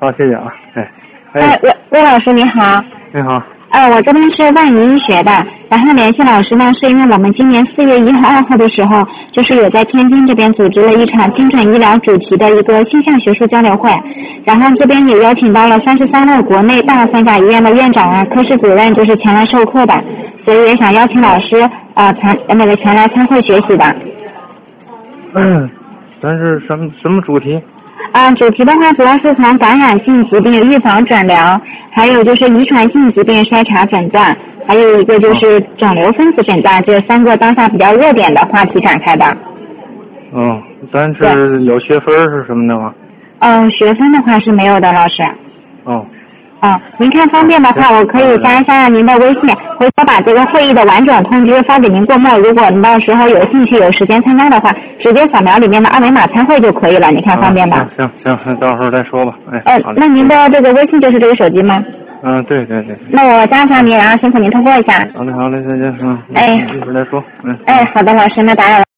好，谢谢啊。 魏老师你好。 你好。 我这边是万宜医学的，然后联系老师呢，是因为我们今年4月1号、2号的时候，就是有在天津这边组织了一场精准医疗主题的一个性向学术交流会，然后这边也邀请到了33位国内大3甲医院的院长啊、科室主任，就是前来授课的，所以也想邀请老师前来参会学习的。 咱是什么主题？ 主题的话主要是从感染性疾病预防诊疗，还有就是遗传性疾病筛查诊断，还有一个就是肿瘤分子诊断，这3个当下比较热点的话题展开的。 咱是有学分是什么的吗？ 学分的话是没有的，老师。您看方便的话，我可以加一下您的微信，回头把这个会议的完整通知发给您过目。如果您到时候有兴趣、有时间参加的话，直接扫描里面的二维码参会就可以了。你看方便吧？ 行，到时候再说吧。 那您的这个微信就是这个手机吗？ 对。 那我加上您，然后辛苦您通过一下。 好嘞，再见。一会儿再说。 好的，老师，那打扰了。